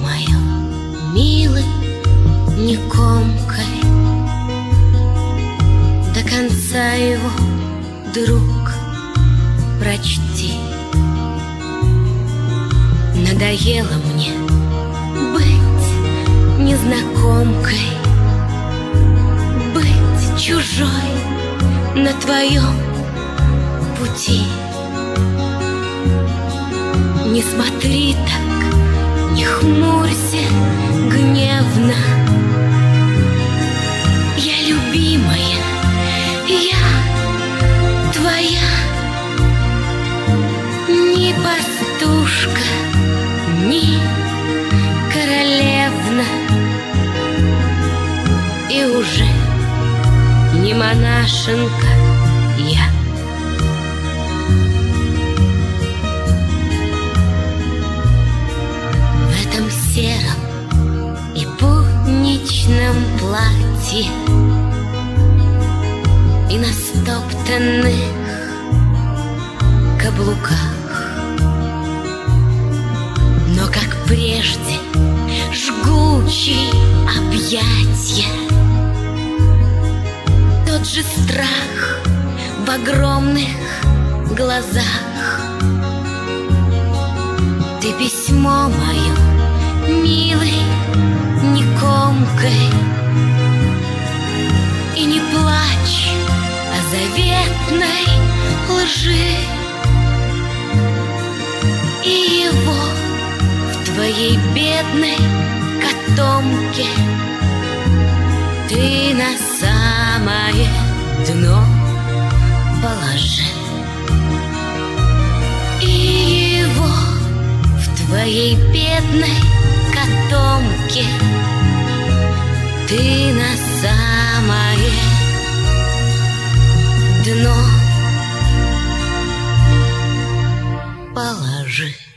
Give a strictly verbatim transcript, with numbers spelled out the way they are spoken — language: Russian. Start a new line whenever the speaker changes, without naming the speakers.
мое, милый, не комкой, до конца его, друг, прочти. Надоело мне быть незнакомкой, быть чужой на твоем пути. Не смотри так, не хмурься гневно. Я любимая, я твоя, ни пастушка, ни королевна, и уже не монашенка я. В этом сером и будничном платье и на стоптанных каблуках, но как прежде жгучие объятия, тот же страх в огромных глазах. Ты письмо мое, милый, не комкой, и не плачь о заветной лжи. И его в твоей бедной котомке ты на самое дно положи. И его в твоей бедной котомке ты на самое дно положи.